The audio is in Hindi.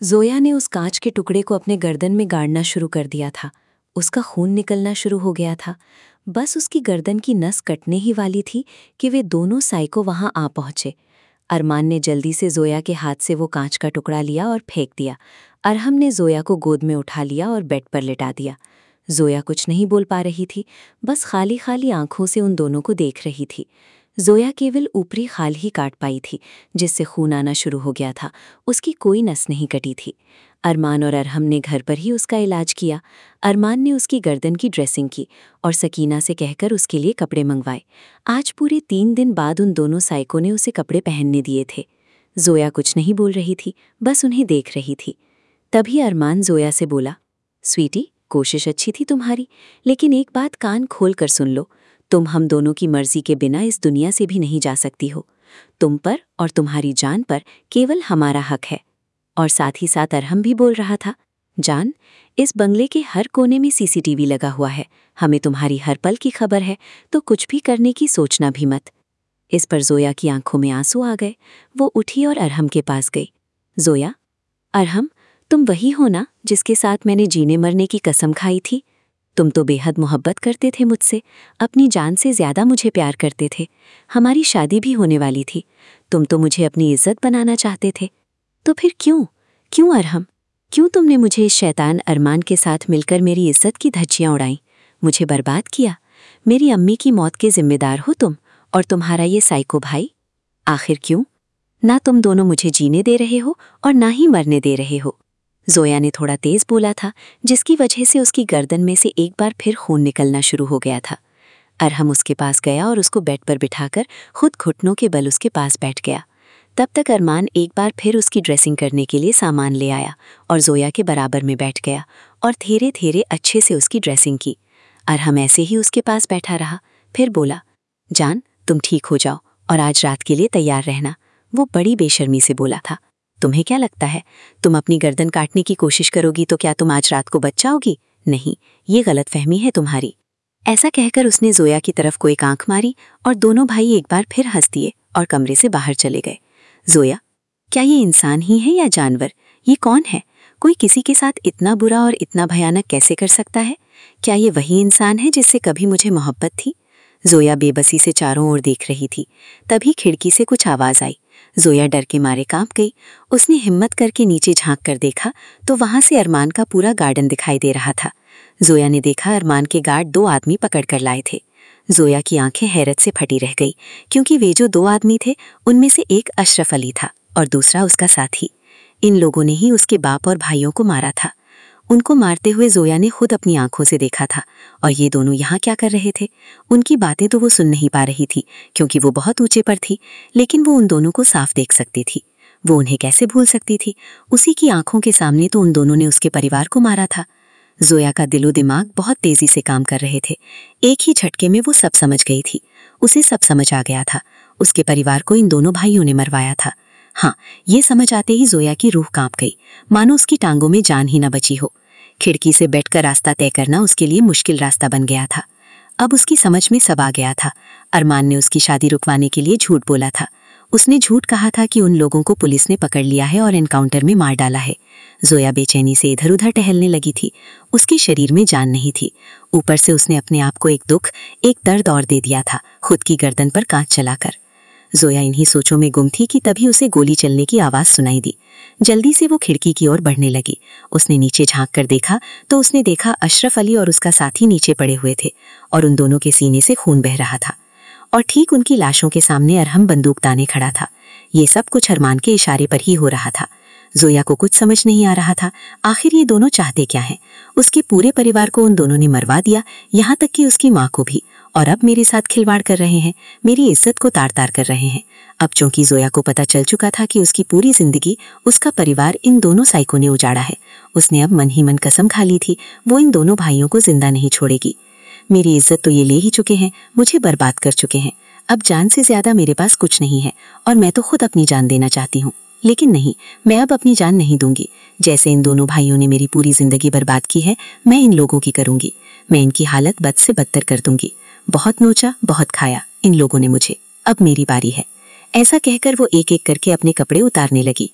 जोया ने उस कांच के टुकड़े को अपने गर्दन में गाड़ना शुरू कर दिया था। उसका खून निकलना शुरू हो गया था। बस उसकी गर्दन की नस कटने ही वाली थी कि वे दोनों साइको वहां आ पहुंचे। अरमान ने जल्दी से जोया के हाथ से वो कांच का टुकड़ा लिया और फेंक दिया। अरहम ने जोया को गोद में उठा लिया और बेड पर लिटा दिया। जोया कुछ नहीं बोल पा रही थी, बस खाली खाली आंखों से उन दोनों को देख रही थी। जोया केवल ऊपरी खाल ही काट पाई थी, जिससे खून आना शुरू हो गया था। उसकी कोई नस नहीं कटी थी। अरमान और अरहम ने घर पर ही उसका इलाज किया। अरमान ने उसकी गर्दन की ड्रेसिंग की और सकीना से कहकर उसके लिए कपड़े मंगवाए। आज पूरे 3 दिन बाद उन दोनों साइको ने उसे कपड़े पहनने दिए थे। जोया कुछ नहीं बोल रही थी, बस उन्हें देख रही थी। तभी अरमान जोया से बोला, स्वीटी, कोशिश अच्छी थी तुम्हारी, लेकिन एक बात कान खोल कर सुन लो। तुम हम दोनों की मर्जी के बिना इस दुनिया से भी नहीं जा सकती हो। तुम पर और तुम्हारी जान पर केवल हमारा हक है। और साथ ही साथ अरहम भी बोल रहा था, जान, इस बंगले के हर कोने में सीसीटीवी लगा हुआ है। हमें तुम्हारी हर पल की खबर है, तो कुछ भी करने की सोचना भी मत। इस पर जोया की आंखों में आंसू आ गए। वो उठी और अरहम के पास गई। जोया, अरहम, तुम वही हो ना जिसके साथ मैंने जीने मरने की कसम खाई थी? तुम तो बेहद मोहब्बत करते थे मुझसे, अपनी जान से ज्यादा मुझे प्यार करते थे। हमारी शादी भी होने वाली थी। तुम तो मुझे अपनी इज्जत बनाना चाहते थे। तो फिर क्यों अरहम, क्यों तुमने मुझे इस शैतान अरमान के साथ मिलकर मेरी इज्जत की धज्जियां उड़ाईं, मुझे बर्बाद किया? मेरी अम्मी की मौत के जिम्मेदार हो तुम और तुम्हारा ये साइको भाई। आखिर क्यों? ना तुम दोनों मुझे जीने दे रहे हो और ना ही मरने दे रहे हो। जोया ने थोड़ा तेज बोला था, जिसकी वजह से उसकी गर्दन में से एक बार फिर खून निकलना शुरू हो गया था। अरहम उसके पास गया और उसको बेड पर बिठाकर खुद घुटनों के बल उसके पास बैठ गया। तब तक अरमान एक बार फिर उसकी ड्रेसिंग करने के लिए सामान ले आया और जोया के बराबर में बैठ गया और धीरे धीरे अच्छे से उसकी ड्रेसिंग की। अरहम ऐसे ही उसके पास बैठा रहा, फिर बोला, जान, तुम ठीक हो जाओ और आज रात के लिए तैयार रहना। वो बड़ी बेशर्मी से बोला था, तुम्हें क्या लगता है, तुम अपनी गर्दन काटने की कोशिश करोगी तो क्या तुम आज रात को बच जाओगी? नहीं, ये गलतफहमी है तुम्हारी। ऐसा कहकर उसने जोया की तरफ को एक आंख मारी और दोनों भाई एक बार फिर हंस दिए और कमरे से बाहर चले गए। जोया, क्या ये इंसान ही है या जानवर? ये कौन है? कोई किसी के साथ इतना बुरा और इतना भयानक कैसे कर सकता है? क्या ये वही इंसान है जिससे कभी मुझे मोहब्बत थी? जोया बेबसी से चारों ओर देख रही थी। तभी खिड़की से कुछ आवाज आई। जोया डर के मारे कांप गई। उसने हिम्मत करके नीचे झांक कर देखा तो वहां से अरमान का पूरा गार्डन दिखाई दे रहा था। जोया ने देखा अरमान के गार्ड 2 आदमी पकड़ कर लाए थे। जोया की आंखें हैरत से फटी रह गई, क्योंकि वे जो 2 आदमी थे उनमें से एक अशरफ अली था और दूसरा उसका साथी। इन लोगों ने ही उसके बाप और भाइयों को मारा था। उनको मारते हुए जोया ने खुद अपनी आंखों से देखा था। और ये दोनों यहाँ क्या कर रहे थे? उनकी बातें तो वो सुन नहीं पा रही थी, क्योंकि वो बहुत ऊंचे पर थी, लेकिन वो उन दोनों को साफ देख सकती थी। वो उन्हें कैसे भूल सकती थी? उसी की आंखों के सामने तो उन दोनों ने उसके परिवार को मारा था। जोया का दिलो दिमाग बहुत तेजी से काम कर रहे थे। एक ही झटके में वो सब समझ गई थी। उसे सब समझ आ गया था। उसके परिवार को इन दोनों भाइयों ने मरवाया था। हाँ, ये समझ आते ही जोया की रूह कांप गई, मानो उसकी टांगों में जान ही न बची हो। खिड़की से बेड का रास्ता तय करना उसके लिए मुश्किल रास्ता बन गया था। अब उसकी समझ में सब आ गया था। अरमान ने उसकी शादी रुकवाने के लिए झूठ बोला था। उसने झूठ कहा था कि उन लोगों को पुलिस ने पकड़ लिया है और एनकाउंटर में मार डाला है। जोया बेचैनी से इधर उधर टहलने लगी थी। उसके शरीर में जान नहीं थी। ऊपर से उसने अपने आप को एक दुख, एक दर्द और दे दिया था, खुद की गर्दन पर कांच चलाकर। जोया इन्हीं सोचों में गुम थी कि तभी उसे गोली चलने की आवाज सुनाई दी। जल्दी से वो खिड़की की ओर बढ़ने लगी। उसने नीचे झांक कर देखा तो उसने देखा अशरफ अली और उसका साथी नीचे पड़े हुए थे और उन दोनों के सीने से खून बह रहा था। और ठीक उनकी लाशों के सामने अरहम बंदूक ताने खड़ा था। ये सब कुछ अरमान के इशारे पर ही हो रहा था। जोया को कुछ समझ नहीं आ रहा था, आखिर ये दोनों चाहते क्या हैं? उसके पूरे परिवार को उन दोनों ने मरवा दिया, यहाँ तक कि उसकी माँ को भी। और अब मेरे साथ खिलवाड़ कर रहे हैं, मेरी इज्जत को तार तार कर रहे हैं। अब चूंकि जोया को पता चल चुका था कि उसकी पूरी जिंदगी, उसका परिवार इन दोनों साइको ने उजाड़ा है, उसने अब मन ही मन कसम खा ली थी, वो इन दोनों भाइयों को जिंदा नहीं छोड़ेगी। मेरी इज्जत तो ये ले ही चुके हैं, मुझे बर्बाद कर चुके हैं। अब जान से ज्यादा मेरे पास कुछ नहीं है और मैं तो खुद अपनी जान देना चाहती हूँ। लेकिन नहीं, मैं अब अपनी जान नहीं दूंगी। जैसे इन दोनों भाइयों ने मेरी पूरी जिंदगी बर्बाद की है, मैं इन लोगों की करूंगी। मैं इनकी हालत बद से बदतर कर दूंगी। बहुत नोचा, बहुत खाया इन लोगों ने मुझे, अब मेरी बारी है। ऐसा कहकर वो एक एक करके अपने कपड़े उतारने लगी।